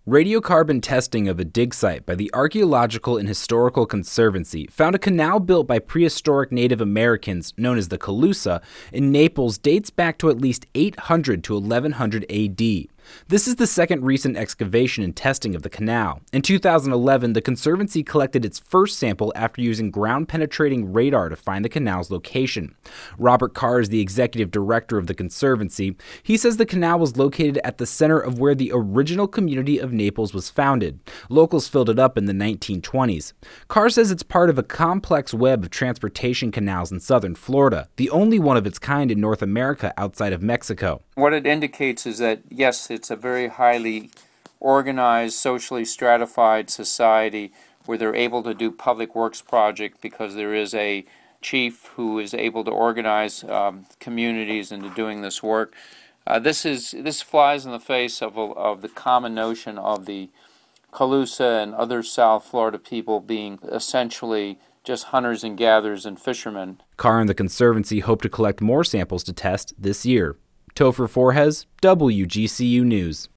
Radiocarbon testing of a dig site by the Archaeological and Historical Conservancy found a canal built by prehistoric Native Americans, known as the Calusa, in Naples dates back to at least 800 to 1100 AD. This is the second recent excavation and testing of the canal. In 2011, the Conservancy collected its first sample after using ground-penetrating radar to find the canal's location. Robert Carr is the executive director of the Conservancy. He says the canal was located at the center of where the original community of Naples was founded. Locals filled it up in the 1920s. Carr says it's part of a complex web of transportation canals in southern Florida, the only one of its kind in North America outside of Mexico. What it indicates is that, yes, it's a very highly organized, socially stratified society where they're able to do public works project because there is a chief who is able to organize communities into doing this work. This flies in the face of the common notion of the Calusa and other South Florida people being essentially just hunters and gatherers and fishermen. Carr and the Conservancy hope to collect more samples to test this year. Topher Forges, WGCU News.